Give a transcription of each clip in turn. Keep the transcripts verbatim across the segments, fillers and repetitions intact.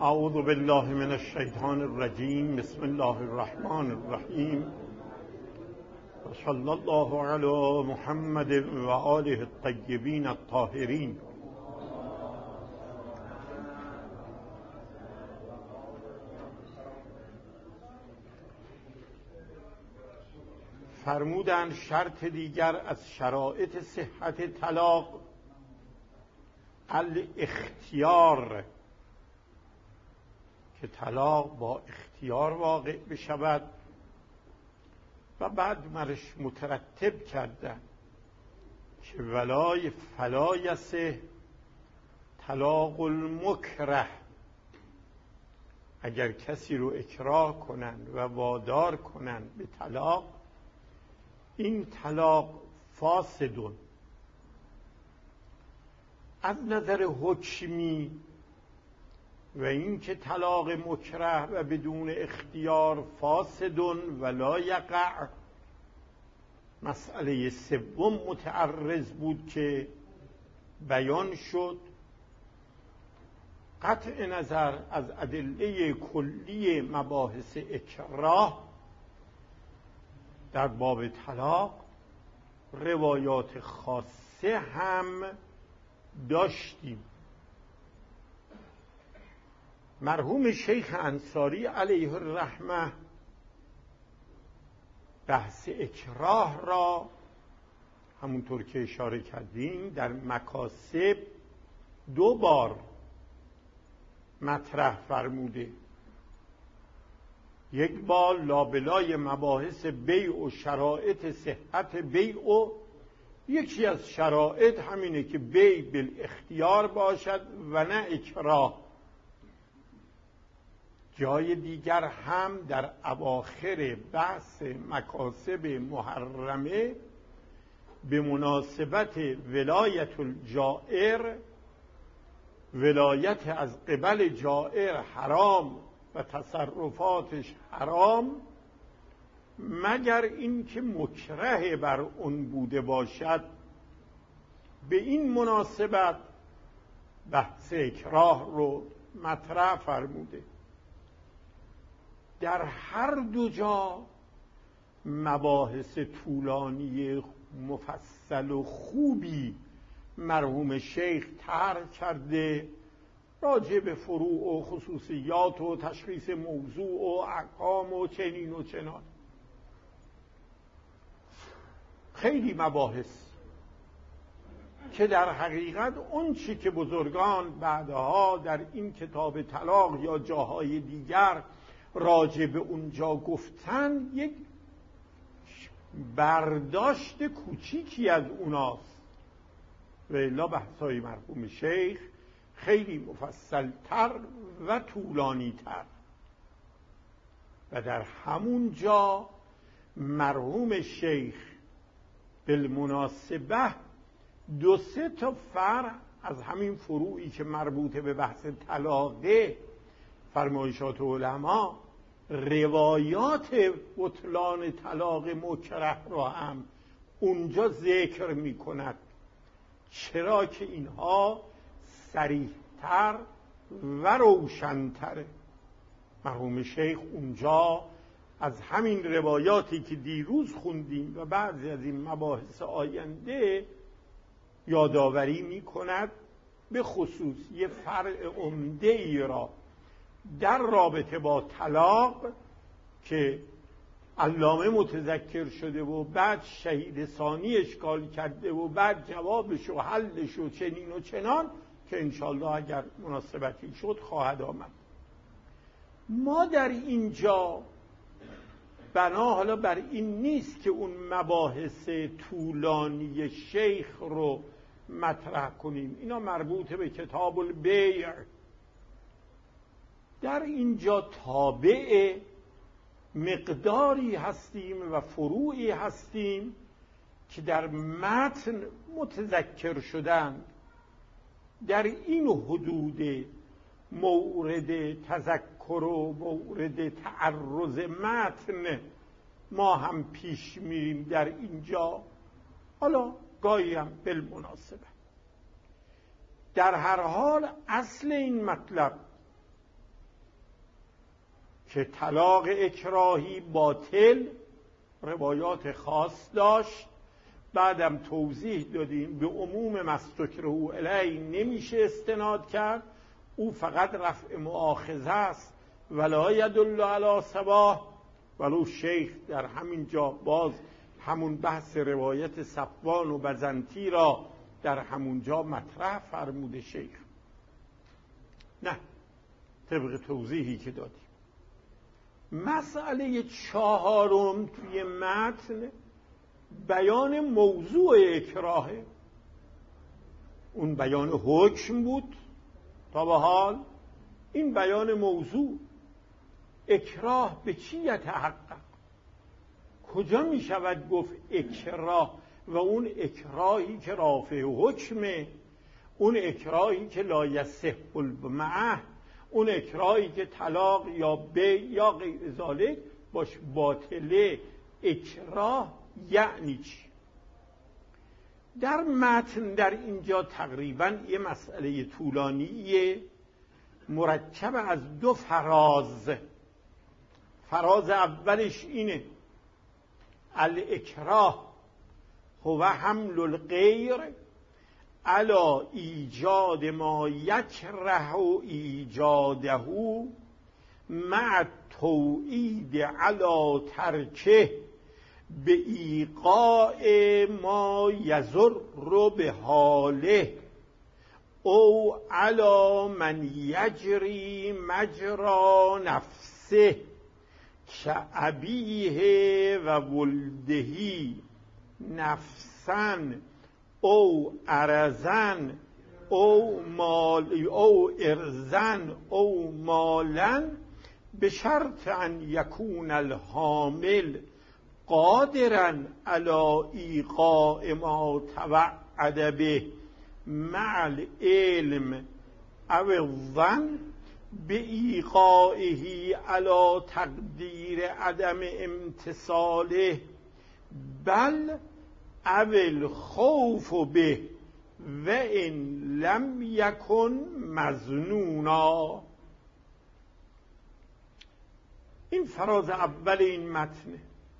اعوذ بالله من الشیطان الرجیم. بسم الله الرحمن الرحیم و صلی الله علی محمد و آله الطیبین الطاهرین. فرمودند شرط دیگر از شرایط صحت طلاق الاختیار، که طلاق با اختیار واقع بشود و بعد مرش مترتب کردن که ولای فلا یصح طلاق المکره، اگر کسی رو اکراه کنند و وادار کنند به طلاق، این طلاق فاسدون. از نظر حکمی و این که طلاق مکره و بدون اختیار فاسدون ولا یقع، مسئله سوم متعرض بود که بیان شد. قطع نظر از ادله کلی مباحث اکراه در باب طلاق روایات خاصه هم داشتیم. مرحوم شیخ انصاری علیه الرحمه بحث اکراه را همونطور که اشاره کردیم در مکاسب دو بار مطرح فرموده. یک بار لابلای مباحث بیع و شرایط صحت بیع، و یکی از شرایط همینه که بیع بالاختیار باشد و نه اکراه. جای دیگر هم در اواخر بحث مکاسب محرمه به مناسبت ولایت الجائر، ولایت از قبل جائر حرام و تصرفاتش حرام مگر اینکه مکره بر اون بوده باشد، به این مناسبت بحث اکراه رو مطرح فرموده. در هر دو جا مباحث طولانی مفصل و خوبی مرحوم شیخ طرح کرده، راجع به فروع و خصوصیات و تشخیص موضوع و احکام و چنین و چنان. خیلی مباحث که در حقیقت اون چی که بزرگان بعدها در این کتاب طلاق یا جاهای دیگر راجع به اونجا گفتن یک برداشت کوچیکی از اوناست، و الا بحثای مرحوم شیخ خیلی مفصلتر و طولانیتر. و در همون جا مرحوم شیخ بالمناسبه دو سه تا فرع از همین فروعی که مربوط به بحث طلاقه، فرمایشات علما، روایات بطلان طلاق مکره را هم اونجا ذکر می کند، چرا که اینها صریح‌تر و روشن‌تره. مرحوم شیخ اونجا از همین روایاتی که دیروز خوندیم و بعضی از این مباحث آینده یادآوری می کند، به خصوص یه فرع عمده ای را در رابطه با طلاق که علامه متذکر شده و بعد شهید ثانی اشکال کرده و بعد جوابش و حلش و چنین و چنان، که انشالله اگر مناسبتی شد خواهد آمد. ما در اینجا بنا حالا بر این نیست که اون مباحث طولانی شیخ رو مطرح کنیم، اینا مربوط به کتاب البیع. در اینجا تابع مقداری هستیم و فروعی هستیم که در متن متذکر شدن. در این حدود مورد تذکر و مورد تعرض متن ما هم پیش میریم در اینجا. حالا گاهی هم بالمناسبه. در هر حال اصل این مطلب که طلاق اکراهی باطل روایات خاص داشت. بعدم توضیح دادیم به عموم مستکره علیه نمیشه استناد کرد، او فقط رفع مؤاخذه است ولا یدل علی صباح. ولو شیخ در همین جا باز همون بحث روایت صفوان و بزنتی را در همون جا مطرح فرموده شیخ. نه، طبق توضیحی که دادیم. مسئله چهارم توی متن بیان موضوع اکراهه. اون بیان حکم بود تا به حال، این بیان موضوع. اکراه به چی یتحقق؟ کجا می شود گفت اکراه؟ و اون اکراهی که رافع حکمه، اون اکراهی که لا یصح المعه، اون اکراهی که طلاق یا بی یا غیر ذالک باش باطله. اکراه یعنی چی؟ در متن در اینجا تقریبا یه مسئله طولانیه مرکب از دو فراز. فراز اولش اینه الاکراه هو حمل الغیر علی ایجاد ما یکره ایجاده مع توعید علی ترکه به ایقاع ما یضر به حاله او علی من یجری مجرا نفسه که ابیه و ولدهی نفسن او ارزن او مال او ارزن او مالن به شرط ان یکون الحامل قادرا علی ایقاع ما توعد به مع العلم او الظن به ایقاعه علی تقدیر عدم امتثاله بل او الخوف به و ان لم یکن مظنونا. این فراز اول این متنه.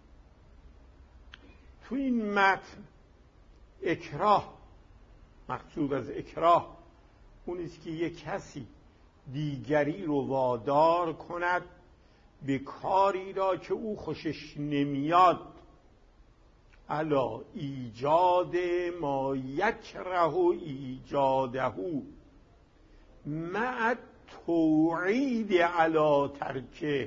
تو این متن اکراه، مقصود از اکراه اونیست که یک کسی دیگری رو وادار کند به کاری را که او خوشش نمیاد، علا ایجاد ما یکره ایجاده مع توعید علی ترکه،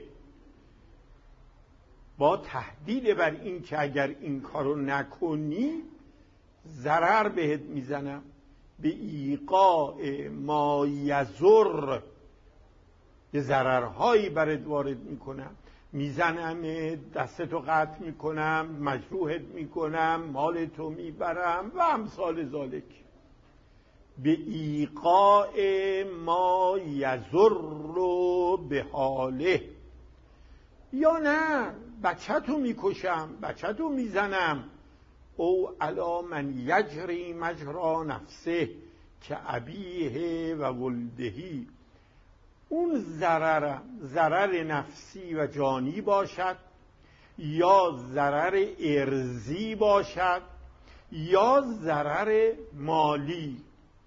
با تهدید بر این که اگر این کارو نکنی ضرر بهت میزنم، به ایقاع ما یضر، به ضررهایی برات وارد میکنم، میزنم، دستتو قطع میکنم، مجروحت میکنم، مالتو میبرم و امثال ذالک. به ایقاع ما یضر به حاله. یا نه بچه‌تو میکشم، بچه‌تو میزنم، او علی من یجری مجرا نفسه که ابیه و ولدهی. اون ضرر ضرر نفسی و جانی باشد یا ضرر ارضی باشد یا ضرر مالی،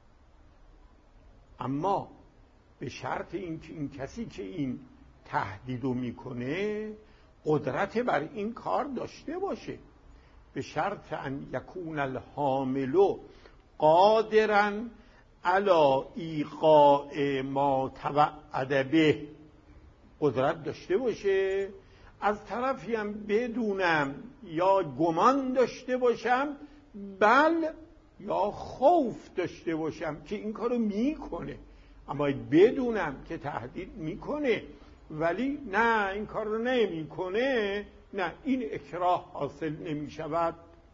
اما به شرط اینکه این کسی که این تهدیدو میکنه قدرت بر این کار داشته باشه. به شرط ان یکون الحامل قادرا علی ایقاع ما توعد به، قدرت داشته باشه. از طرفی هم بدونم یا گمان داشته باشم، بل یا خوف داشته باشم که این کارو میکنه، اما بدونم که تهدید میکنه ولی نه این کار رو نمیکنه، نه، این اکراه حاصل نمیشود.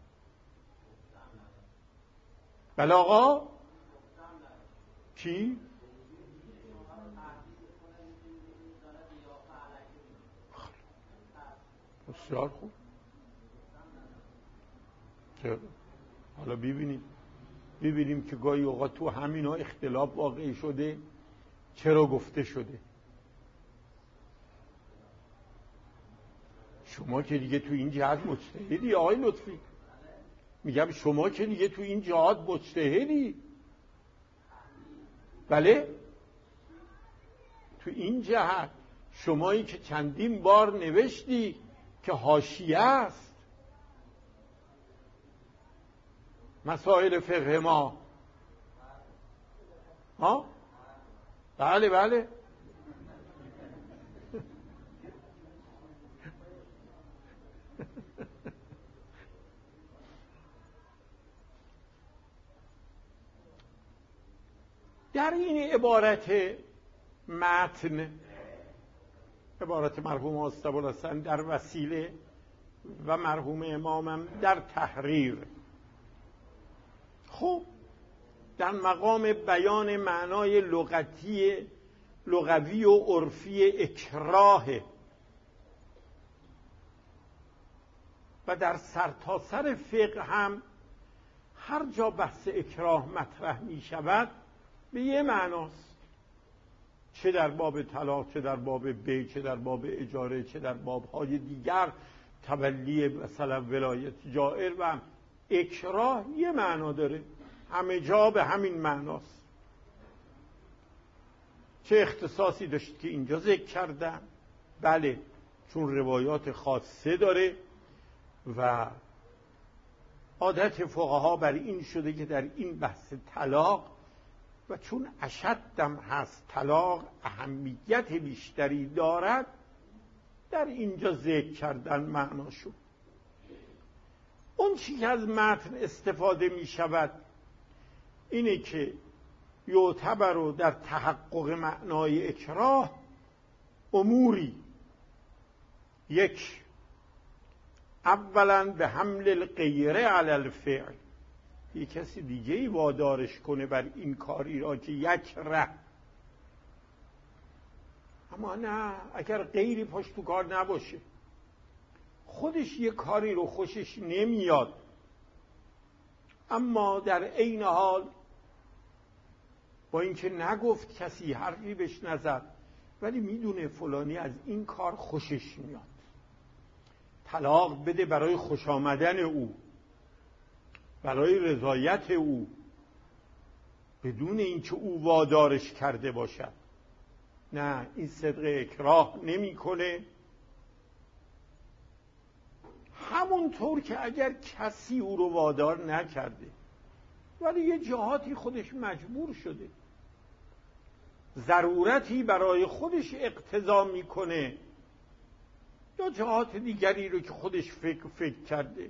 بله آقا چی؟ بسیار خوب. حالا ببینیم ببینیم که گاهی اوقات تو همین ها اختلاف واقعی شده، چرا گفته شده. شما که دیگه تو این جهت مجتهدی آقای لطفی، میگم شما که دیگه تو این جهت مجتهدی. بله، تو این جهت شمایی که چندین بار نوشتی که حاشیه است مسائل فقه ما. ها؟ بله بله. در این عبارت متن، عبارت مرحوم آستابالحسن در وسیله و مرحوم امامم در تحریر، خب در مقام بیان معنای لغتی لغوی و عرفی اکراه و در سرتاسر فقه هم هر جا بحث اکراه مطرح می شود به یه معناست، چه در باب طلاق، چه در باب بیع، چه در باب اجاره، چه در بابهای دیگر، تولی مثلا ولایت جائر، و اکراه یه معنا داره، همه جا به همین معناست. چه اختصاصی داشت که اینجا ذکر کردم؟ بله، چون روایات خاصه داره و عادت فقها بر این شده که در این بحث طلاق و چون اشدم هست طلاق اهمیت بیشتری دارد، در اینجا ذکر کردن معناشو. اون چی که از متن استفاده می شود اینه که یعتبر در تحقق معنای اکراه اموری: یک، اولا به حمل الغیره علی الفعل، یک کسی دیگه ای وادارش کنه بر این کاری را که یک ره، اما نه اگر غیری پشت تو کار نباشه، خودش یه کاری رو خوشش نمیاد اما در عین حال با اینکه نگفت، کسی حرفی بهش نزد، ولی میدونه فلانی از این کار خوشش میاد، طلاق بده برای خوش آمدن او، برای رضایت او، بدون اینکه او وادارش کرده باشد. نه، این صدق اکراه نمیکنه. همونطور که اگر کسی او رو وادار نکرده ولی یه جهاتی خودش مجبور شده، ضرورتی برای خودش اقتضا میکنه، یا جهات دیگری رو که خودش فکر فکر کرده،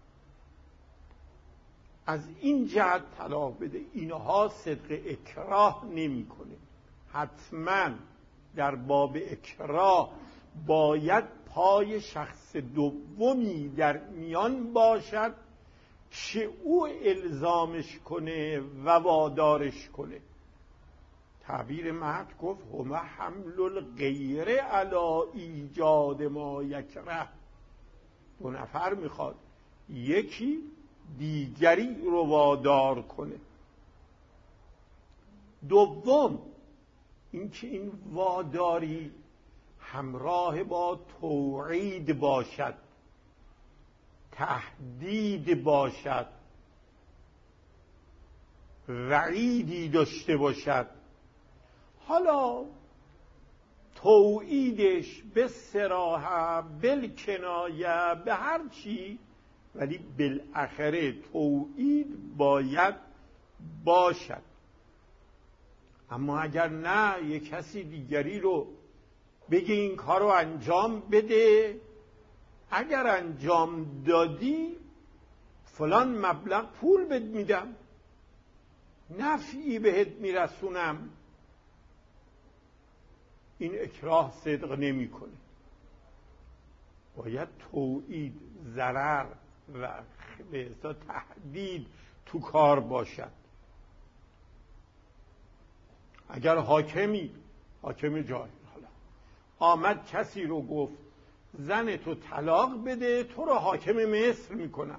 از این جهت طلاق بده، اینها صدق اکراه نمیکنه. حتما در باب اکراه باید پای شخص دومی در میان باشد که او الزامش کنه و وادارش کنه. تعبیر مهد گفت هم حمل الغیره علی ایجاد ما یکره. دو نفر میخواد یکی دیگری رو وادار کنه. دوم اینکه این واداری همراه با توعید باشد، تهدید باشد، وعیدی داشته باشد. حالا توعیدش به صراحه، بالکنایه، به هر چی، ولی بالاخره توعید باید باشد. اما اگر نه، یک کسی دیگری رو بگه این کار رو انجام بده، اگر انجام دادی فلان مبلغ پول بهت میدم، نفعی بهت میرسونم، این اکراه صدق نمیکنه. باید توعید، ضرر و به اصطلاح تهدید تو کار باشد. اگر حاکمی حاکم جاهل حالا آمد کسی رو گفت زن تو طلاق بده، تو رو حاکم مصر میکنم،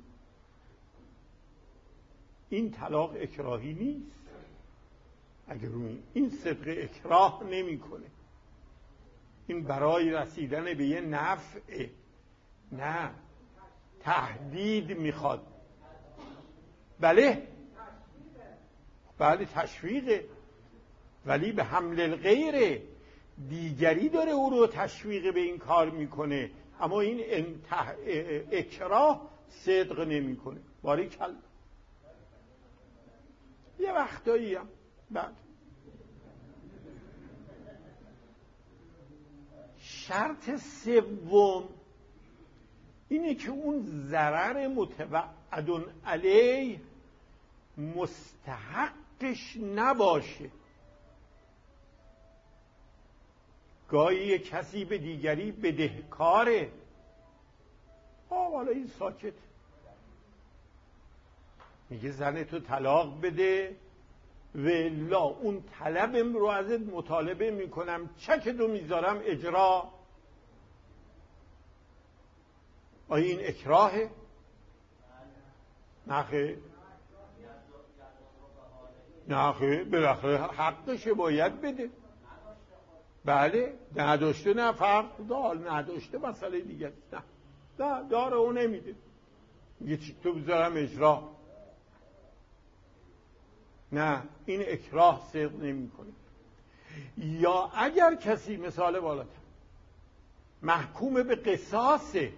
این طلاق اکراهی نیست. اگر روی این صدق اکراه نمیکنه، این برای رسیدن به یه نفع نه، تهدید میخواد. بله بله تشویقه، ولی به حمل الغیره، دیگری داره او رو تشویق به این کار میکنه، اما این اکراه صدق نمیکنه. باریکلا. یه وقتایی هم بعد شرط سوم اینه که اون ضرر متوعد علیه مستحقش نباشه. گاهی یک کسی به دیگری بدهکاره، آه والا این ساکت، میگه زن تو طلاق بده ولا اون طلبم رو ازت مطالبه میکنم، چک تو میذارم اجرا. آیا این اکراهه؟ نخه نخه بالاخره حقشه، باید بده. بله نداشته نه فرق دال، نداشته مسئله دیگه، نه نه داره او نمیده، میگه چی تو بذارم اجرا. نه، این اکراه صدق نمی کنه. یا اگر کسی مثال بالاتر محکوم به قصاصه،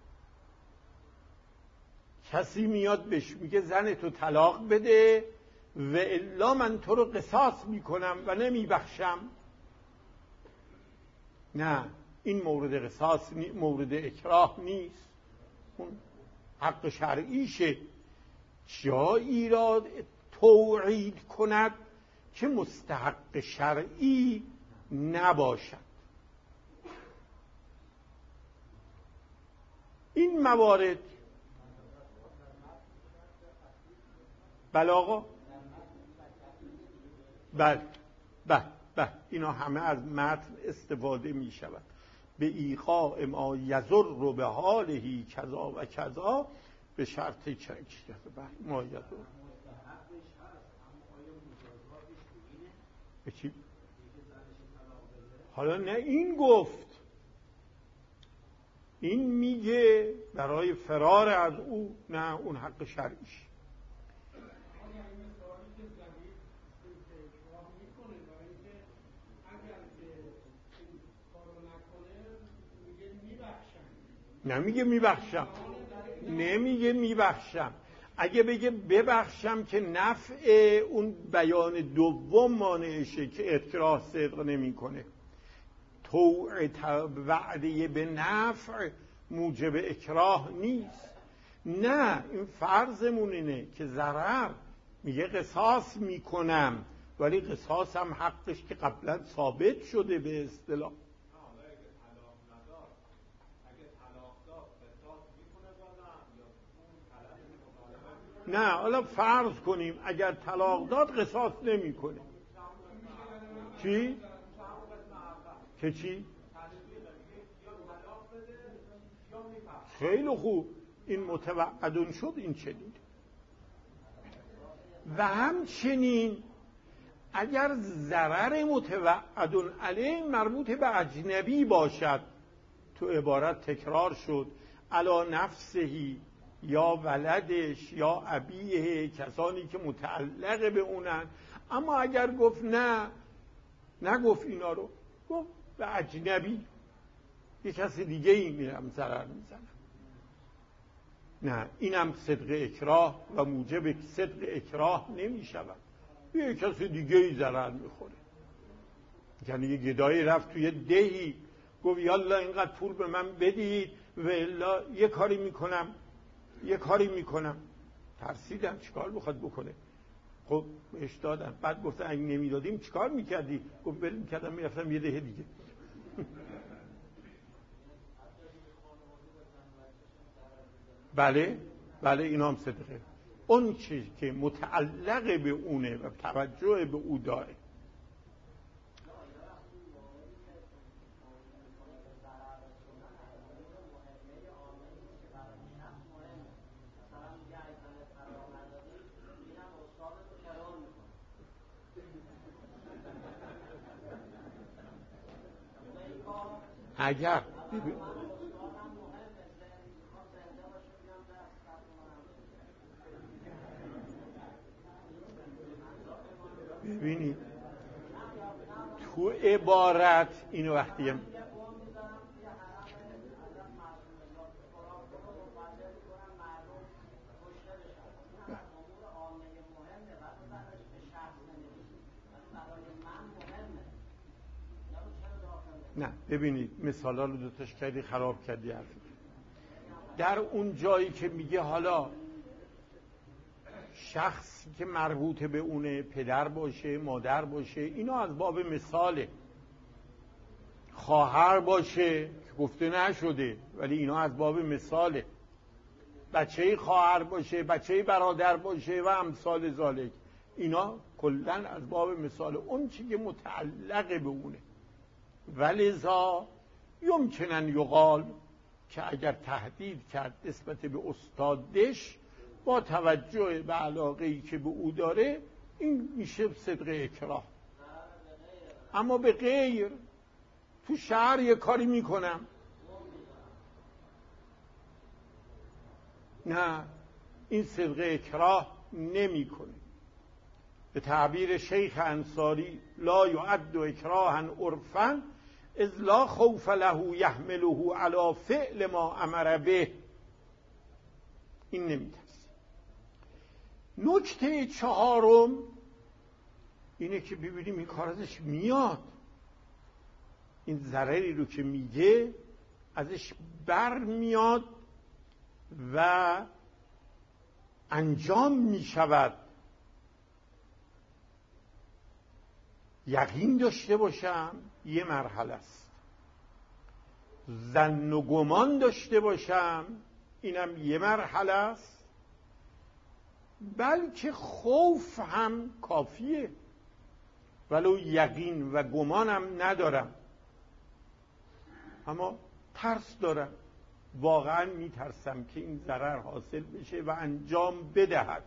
کسی میاد بهش میگه زن تو طلاق بده و الا من تو رو قصاص میکنم و نمیبخشم، نه، این مورد قصاص نی... مورد اکراه نیست، اون حق شرعیشه. جایی را توعید کند که مستحق شرعی نباشد. این موارد بله آقا، بله بله بله اینا همه از متن استفاده می شود. به ایقاع ما یضر رو به حالهی کذا و کذا به شرط چک ما یضر. به چی؟ حالا نه این گفت، این میگه برای فرار از او، نه اون حق شرعیش. نمیگه میبخشم، نمیگه میبخشم. اگه بگه ببخشم که نفع اون بیان دوم مانعشه که اکراه صدق نمی کنه. توع وعده به نفع موجب اکراه نیست. نه، این فرضمون اینه که ضرر میگه قصاص میکنم، ولی قصاص هم حقش که قبلا ثابت شده به اصطلاح. نه حالا فرض کنیم اگر طلاق داد قصاص نمی کنه. چی؟ که چی؟ خیلی خوب، این متوعدون شد، این چنین. و همچنین اگر ضرر متوعدون علیه مربوط به اجنبی باشد، تو عبارت تکرار شد، علا نفسهی یا ولدش یا ابیه، کسانی که متعلق به اونن. اما اگر گفت نه، نگفت اینا رو، گفت به اجنبی، یه کسی دیگه ای میرم ضرر میزنم، نه، اینم صدق اکراه و موجب صدق اکراه نمی شود. یه کسی دیگه ای ضرر میخوره. یعنی یه گدایی رفت توی دهی گفت یالا اینقدر پول به من بدید و الا یه کاری میکنم یه کاری میکنم. ترسیدم چیکار بخواد بکنه. خب بهش دادم. بعد گفتن اگه نمیدادیم چیکار میکردی؟ گفت بل میکردم میرفتم یه ده دیگه. بله بله اینا هم صدقه. اون چیزی که متعلق به اونه و توجه به او داره. اگر عبارت اینو وقتی هم نه ببینید مثالا رو دوتاش کردی خراب کردی حرفی. در اون جایی که میگه حالا شخصی که مربوط به اونه پدر باشه مادر باشه اینا از باب مثاله، خواهر باشه که گفته نشده ولی اینا از باب مثاله، بچه خواهر باشه بچه برادر باشه و امثال ذالک اینا کلن از باب مثاله، اون چی که متعلق به اونه. ولذا یمکنن یقال که اگر تهدید کرد نسبت به استادش با توجه به علاقه‌ای که به او داره این میشه صدق اکراه. اما به غیر تو شهر یه کاری میکنم نه این صدق اکراه نمیکنه. به تعبیر شیخ انصاری لا یعد اکراها عرفا اذ لا خوف له یحمله علی فعل ما امر به، این نمیترسه. نکته چهارم اینه که ببینیم این کار ازش میاد، این ضرری رو که میگه ازش بر میاد و انجام میشود. یقین داشته باشم یه مرحله است، ظن و گمان داشته باشم اینم یه مرحله است، بلکه خوف هم کافیه ولو یقین و گمانم ندارم اما ترس دارم، واقعا میترسم که این ضرر حاصل بشه و انجام بدهد.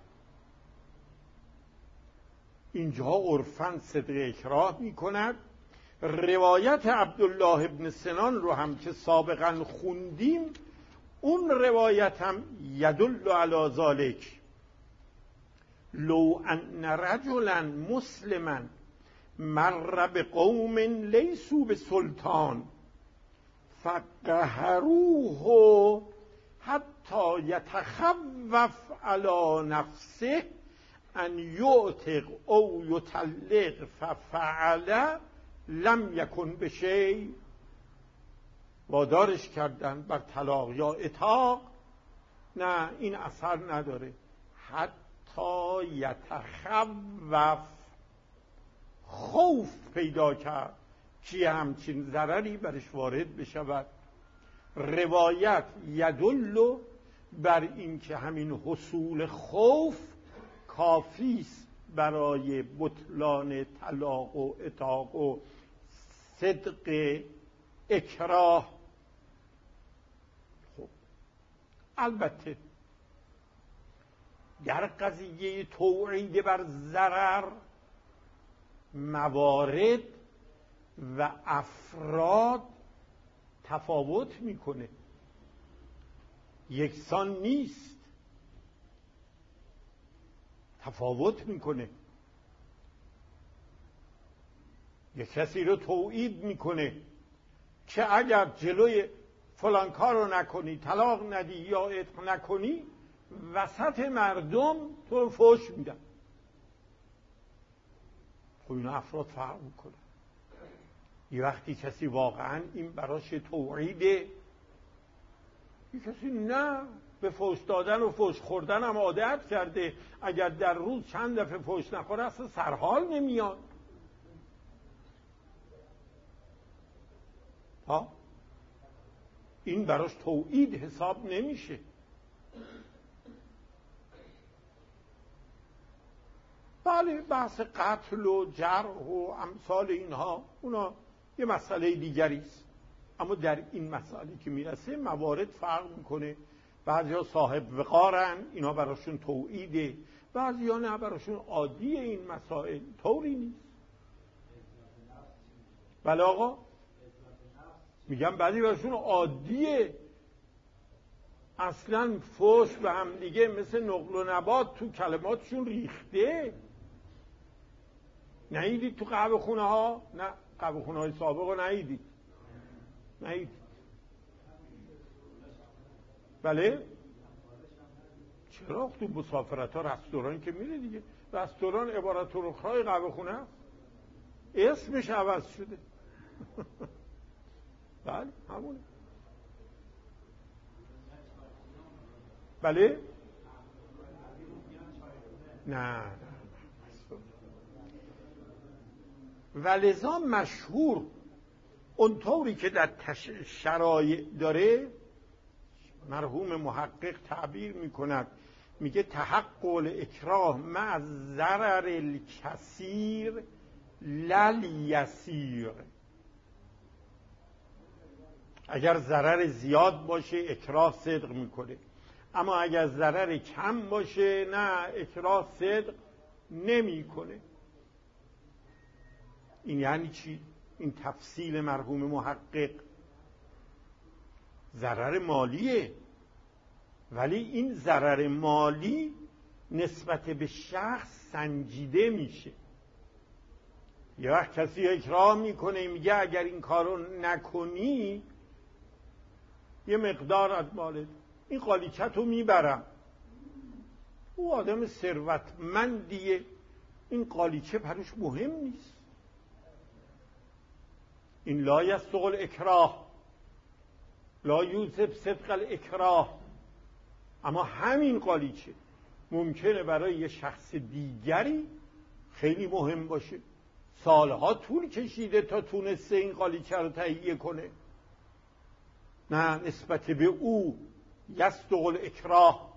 اینجا عرفاً صدق اکراه میکند. روایت عبدالله ابن سنان رو هم که سابقا خوندیم اون روایت هم یدل علی ذالک لو ان رجلا مسلما مر بقوم لیسوا بسلطان فقهروه حتی یتخوف علی نفسه ان یعتق او یطلق ففعل لم یکن بشی. وادارش کردن بر طلاق یا عتاق، نه این اثر نداره حتی یتخوف، خوف پیدا کرد که همچین ضرری برش وارد بشود. روایت یدل بر این که همین حصول خوف کافیست برای بطلان طلاق و عتاق و صدق اکراه. خب البته در قضیه توعید بر ضرر موارد و افراد تفاوت میکنه، یکسان نیست، تفاوت میکنه. یک کسی رو توعید میکنه که اگر جلوی فلان کار رو نکنی، طلاق ندی یا عتق نکنی، وسط مردم تو رو فحش میدن. خب این افراد فرق میکنه. یه وقتی کسی واقعا این براش توعیده، یه کسی نه به فحش دادن و فحش خوردن هم عادت کرده، اگر در روز چند دفعه فحش نخوره اصلا سرحال نمیاد. ها این براش توعید حساب نمیشه. بله بحث قتل و جرح و امثال اینها اونا یه مسئله دیگری است، اما در این مسئله که میرسه موارد فرق میکنه. بعضیا صاحب وقارن، اینا براشون توعیده، بعضیا نه، براشون عادیه این مسائل، طوری نیست. بله آقا میگم بعضی براشون عادیه، اصلا فحش به هم دیگه مثل نقل و نبات تو کلماتشون ریخته. نیدید تو قهوه خونه ها؟ نه قهوه‌خونه های سابق رو ندیدید؟ ندیدید؟ بله؟ چرا؟ تو مسافرت ها رستوران که میره دیگه. رستوران عبارت رخای قهوه‌خونه است، اسمش عوض شده. بله همونه. بله؟ نه ولذا مشهور اونطوری که در شرایع داره مرحوم محقق تعبیر میکند، میگه تحقق الاکراه مع ضرر الکثیر لل یسیر. اگر ضرر زیاد باشه اکراه صدق میکنه، اما اگر ضرر کم باشه نه، اکراه صدق نمیکنه. این یعنی چی؟ این تفصیل مرحوم محقق ضرر مالیه، ولی این ضرر مالی نسبت به شخص سنجیده میشه. یه وقت کسی اکراه میکنه میگه اگر این کارو نکنی یه مقدار از مالت این قالیچه تو میبرم. او آدم ثروتمندیه، این قالیچه پروش مهم نیست. این لا یصدق الاکراه، لا یوجب صدق الاکراه. اما همین قالیچه ممکنه برای یه شخص دیگری خیلی مهم باشه، سالها طول کشیده تا تونسته این قالیچه رو تهیه کنه. نه، نسبت به او یصدق الاکراه.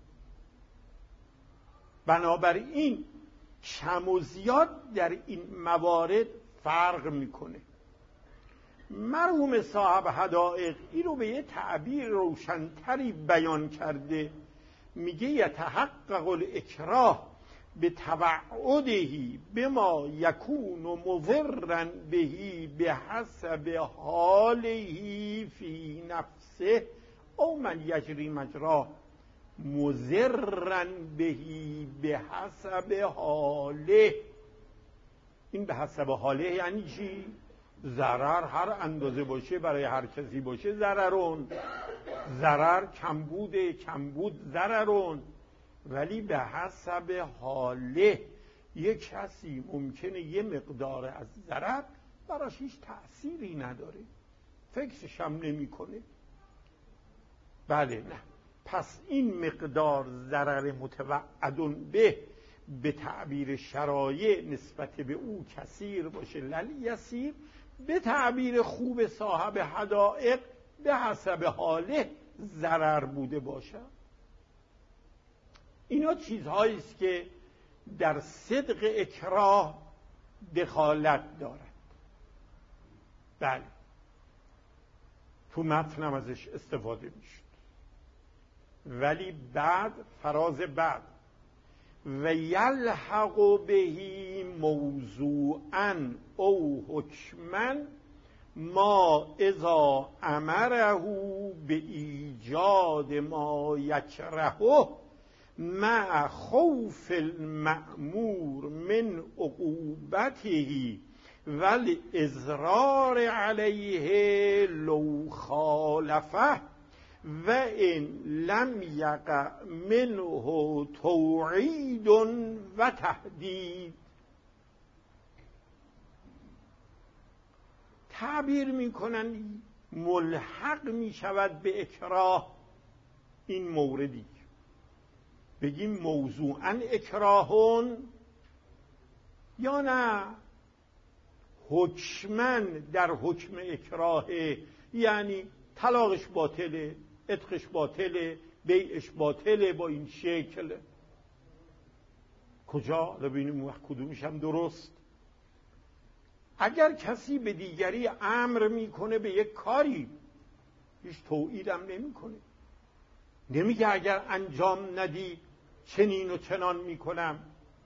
بنابراین کم و زیاد در این موارد فرق میکنه. مرحوم صاحب حدائق این رو به یه تعبیر روشنتری بیان کرده، میگه یتحقق الاکراه به تبعدهی بما یکون مضرا بهی به حسب حاله فی نفسه او من یجری مجراه مضرا بهی به حسب حاله. این به حسب حاله یعنی چی؟ ضرر هر اندازه باشه برای هر کسی باشه ضررون، ضرر کمبوده کمبود ضررون، ولی به حسب حاله. یک کسی ممکنه یه مقدار از ضرر براش هیچ تأثیری نداره، فکرش هم نمی کنه. بله نه، پس این مقدار ضرر متوعدون به به تعبیر شرایع نسبت به او کثیر باشه لل یسیر، به تعبیر خوب صاحب حدائق به حسب حاله ضرر بوده باشه. اینا چیزهایی است که در صدق اکراه دخالت دارد. بله تو متنم ازش استفاده میشد، ولی بعد فراز بعد و یلحق بهی موضوعا او حکما ما اذا امره به ایجاد ما یکرهه مع خوف المأمور من عقوبته والاصرار علیه لو خالفه و این لم یقع منه توعید و تهدید. تعبیر میکنن ملحق میشود به اکراه این موردی، بگیم موضوعا اکراهون یا نه حکماً در حکم اکراهه، یعنی طلاقش باطله، عتقش باطله، بیعش باطله با این شکل. کجا؟ ببینیم کدومش هم درست. اگر کسی به دیگری امر میکنه به یک کاری، هیچ توعید هم نمیکنه، نمیگه اگر انجام ندی چنین و چنان میکنم،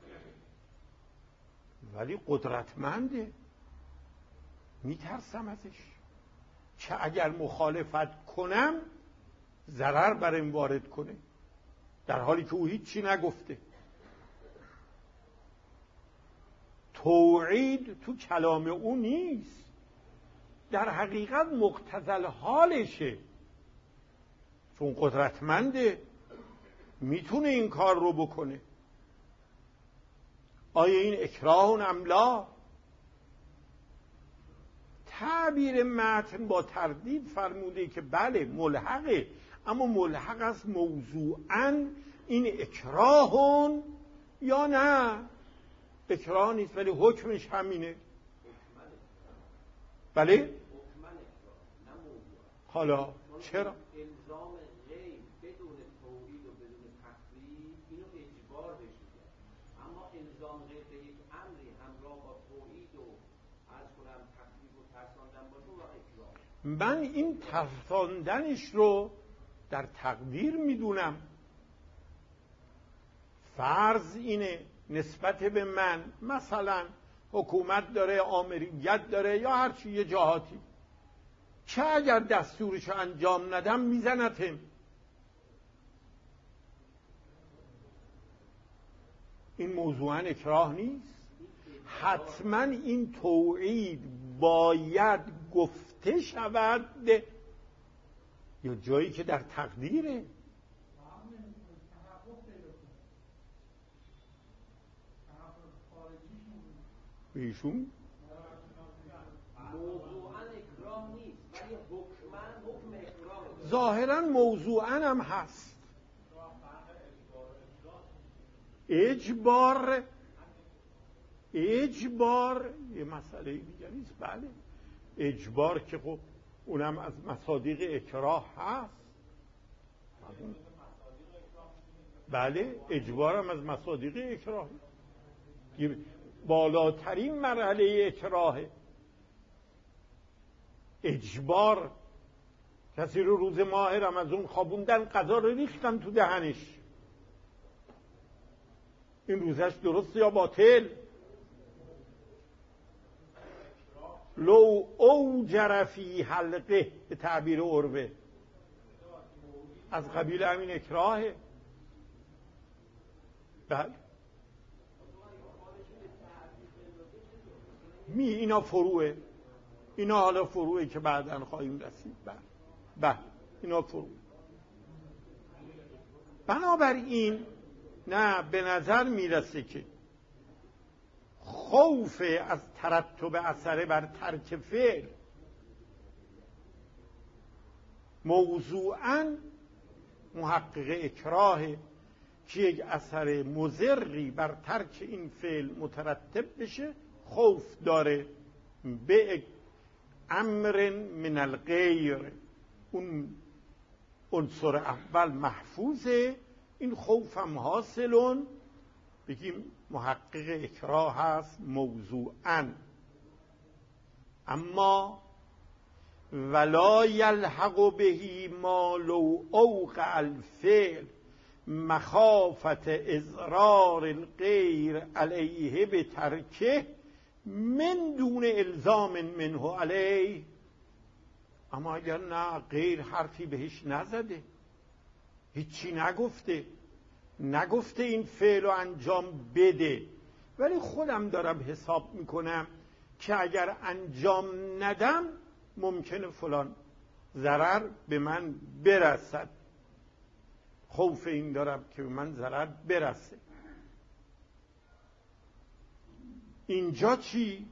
ولی قدرتمنده، میترسم ازش که اگر مخالفت کنم ضرر برم وارد کنه، در حالی که او هیچی نگفته. توعید تو کلام او نیست، در حقیقت مقتضی حالشه، چون قدرتمنده، میتونه این کار رو بکنه. آیا این اکراه ام لا؟ تعبیر متن با تردید فرموده که بله ملحقه، اما ملحق است موضوعاً این اکراهون یا نه؟ اکراه نیست ولی حکمش همینه. بله؟ حالا چرا؟ الزام غیر بدون توحید و بدون تکلیف اینو اجبار بشه، اما الزام غیر به یک امری همراه با توحید و عرض کنم تکلیف و ترساندن باشه و اکراه. من این ترساندنش رو در تقدیر میدونم. فرض اینه نسبت به من مثلا حکومت داره، آمریت داره یا هرچی یه جهاتی، چه اگر دستورشو انجام ندم میزنتم. این موضوعاً اکراه نیست. حتما این توعید باید گفته شود یا جایی که در تقدیره. ایشون موضوعاً اکراه نیست ولی حکماً حکم اکراه. ظاهراً موضوعاً هم هست. اجبار اجبار یه مسئله دیگه نیست. بله اجبار که خب اونم از مصادیق اکراه هست. بله اجبار هم از مصادیق اکراه، بالاترین مرحله اکراهه. اجبار کسی رو روز ماه رمضان خوابوندن، غذا رو ریختن تو دهنش، این روزش درست یا باطل؟ لو اوجر فی حلقه به تعبیر عروه، از قبیل همین اکراهه. بله می اینا فروعه، اینا حالا فروعه که بعداً خواهیم رسید. بله بله اینا فروع. بنابراین نه به نظر میرسه که خوف از ترتب اثر بر ترک فعل موضوعاً محقق اکراهه که یک اثر مضری بر ترک این فعل مترتب بشه، خوف داره به امر من الغیر. اون عنصر اول محفوظه، این خوف هم حاصلون، بگیم محقق اکراه هست موضوعاً. اما ولا یلحق بهی ما لو اوقع الفعل مخافت اضرار الغیر علیه به ترکه من دون الزام منه علیه. اما اگر نه غیر حرفی بهش نزده، هیچی نگفته، نگفته این فعل رو انجام بده، ولی خودم دارم حساب میکنم که اگر انجام ندم ممکنه فلان ضرر به من برسد، خوف این دارم که به من ضرر برسه. اینجا چی؟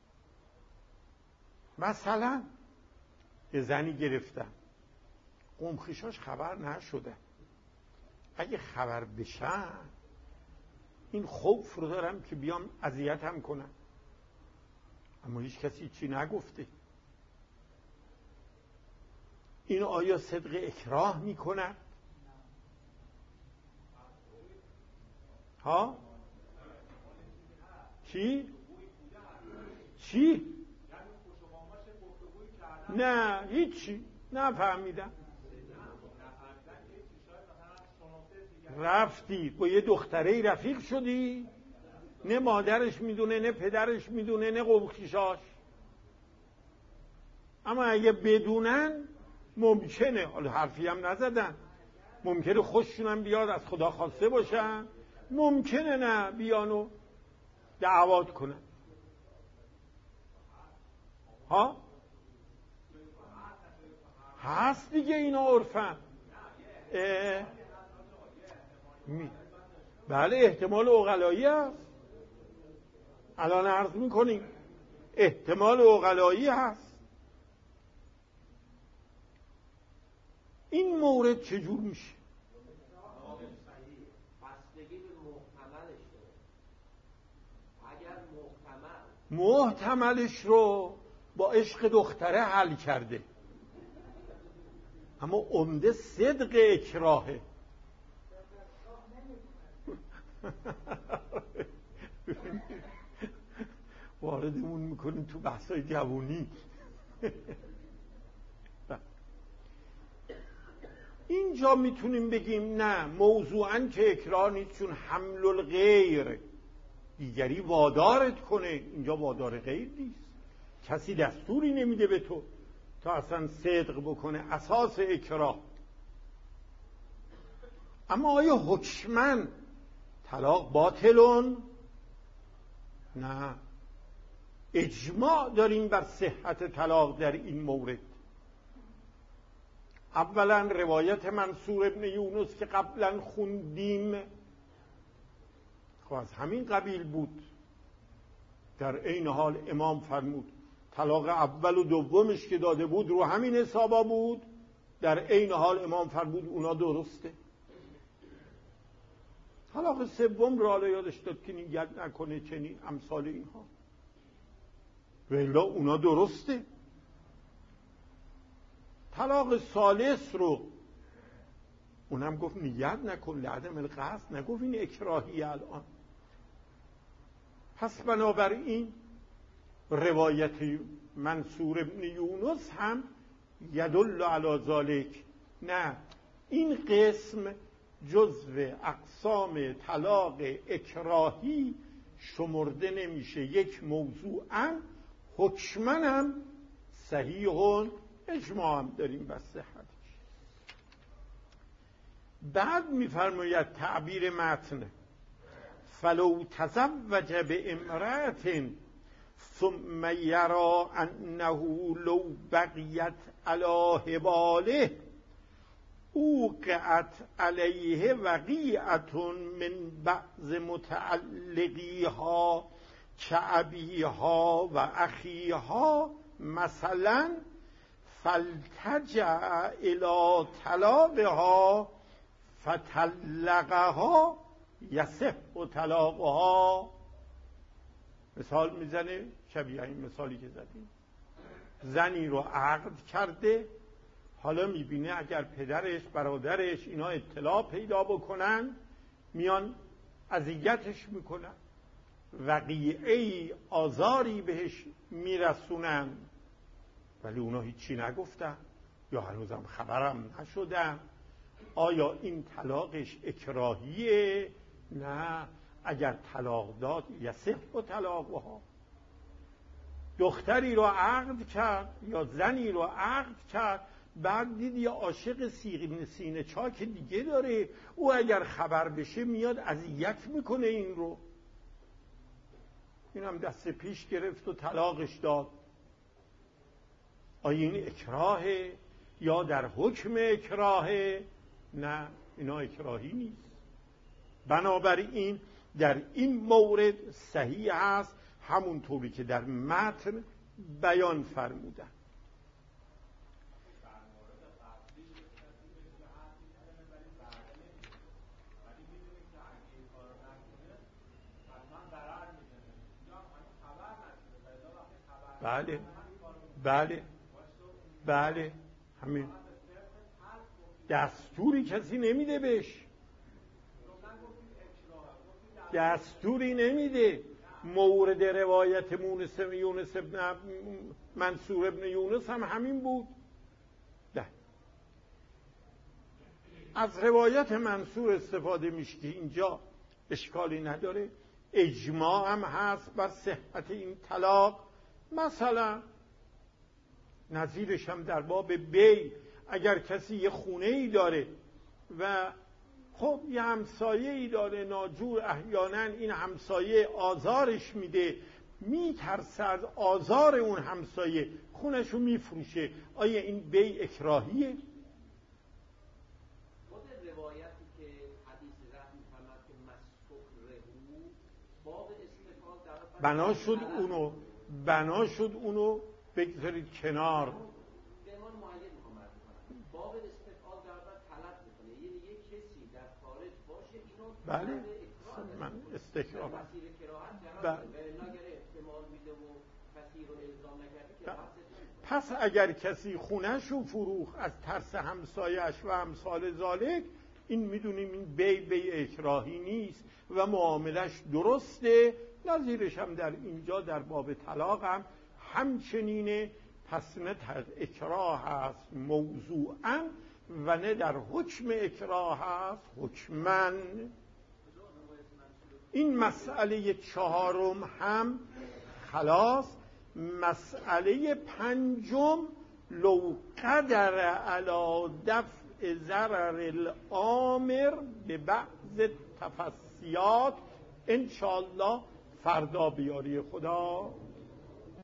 مثلا یه زنی گرفتن، قومخیشاش خبر نشده، اگه خبر بشن این خوف رو دارم که بیام اذیتم کنم، اما هیچ کسی چی نگفته. این آیا صدق اکراه میکنن؟ ها؟ چی؟ چی؟ نه هیچی نفهمیدم. رفتی با یه دختره رفیق شدی، نه مادرش میدونه نه پدرش میدونه نه قومخیشاش، اما اگه بدونن ممکنه، حالا حرفی هم نزدن، ممکنه خوششونم بیاد از خدا خواسته باشن، ممکنه نه بیانو دعوات کنن. ها هست دیگه، اینا عرفن. بله احتمال عقلایی هست، الان عرض میکنیم احتمال عقلایی هست. این مورد چجور میشه؟ بستگی به محتملش داره. اگر محتمل محتملش رو با عشق دختره حل کرده، اما عمده صدق اکراهه. واردمون میکنیم تو بحثای جوونی. اینجا میتونیم بگیم نه، موضوعاً که اکراه نیست، چون حمل الغیر دیگری وادارت کنه. اینجا وادار غیر نیست، کسی دستوری نمیده به تو تا اصلا صدق بکنه، اساس اکراه. اما آیا حکماً طلاق باطلون؟ نه، اجماع داریم بر صحت طلاق در این مورد. اولا روایت منصور ابن یونس که قبلا خوندیم خب از همین قبیل بود. در عین حال امام فرمود طلاق اول و دومش که داده بود رو همین حسابا بود، در عین حال امام فرمود اونا درسته. طلاق سوم رو حالا یادش داد که نیت نکنه چنین امثال اینها، ولی اونا درسته. طلاق ثالث رو اونم گفت نیت نکن لعدم القصد، نگفت این اکراهی الان. پس بنابراین روایت منصور ابن یونس هم یدل علی ذالک، نه این قسم جزو اقسام طلاق اکراهی شمرده نمیشه، یک موضوعاً حکماً هم صحیحون، اجماع هم داریم بر صحتش. بعد میفرماید تعبیر متن فلو تزوج به امرأة ثم یرا انه لو بقیت علی حباله اوقعت علیه وقیعة من بعض متعلقیها کعبیها و اخیها مثلا فالتجع الى طلاقها فطلقها یصح طلاقها. مثال میزنه شبیه این مثالی که زدیم. زنی رو عقد کرده، حالا میبینه اگر پدرش برادرش اینا اطلاع پیدا بکنن میان اذیتش میکنن، وقیعه آزاری بهش میرسونن، ولی اونا هیچی نگفتن یا هنوزم خبرم نشدن. آیا این طلاقش اکراهیه؟ نه، اگر طلاق داد یصح طلاقها. دختری رو عقد کرد یا زنی رو عقد کرد، بعد دید یه عاشق سینه چاک دیگه داره، او اگر خبر بشه میاد اذیت میکنه این رو. اینم دست پیش گرفت و طلاقش داد. آیا این اکراهه یا در حکم اکراهه؟ نه، اینا اکراهی نیست. بنابراین در این مورد صحیح است همونطوری که در متن بیان فرمودن. بله بله بله همین دستوری کسی نمیده بهش، دستوری نمیده. مورد روایت مونس یونس ابن منصور ابن یونس هم همین بود. ده. از روایت منصور استفاده میشه که اینجا اشکالی نداره، اجماع هم هست بر صحت این طلاق. مثلا نظیرش هم در باب بی، اگر کسی یه خونه ای داره و خب یه همسایه ای داره ناجور، احیانا این همسایه آزارش میده، میترسه از آزار اون همسایه خونشو میفروشه. آیا این بی اکراهیه؟ خود روایتی که حدیث رحم فرمد که مسکره او باب استفال در بنا شد اونو بنا شد اونو بگذارید کنار. به عنوان معید میخوام عرض کنم باب استفال در بعد طلب میکنه، یعنی یک کسی در خارج باشه اینو بله من استکراه مسیر کراهت ب... جراح و اگر احتمال میده و کسی رو الزام نکرده که ب... بحث پس اگر کسی خونش رو فروخ از ترس همسایش و امثال ذالک، این میدونیم این بی بی اکراهی نیست و معاملش درسته. نظیرش هم در اینجا در باب طلاق هم همچنینه. پس نه در اکراه هست موضوعا و نه در حکم اکراه هست حکمن. این مسئله چهارم هم خلاص. مسئله پنجم لو قدر علی دفع ضرر الامر به بعض تفصیات، انشاءالله فردا بیاری خدا.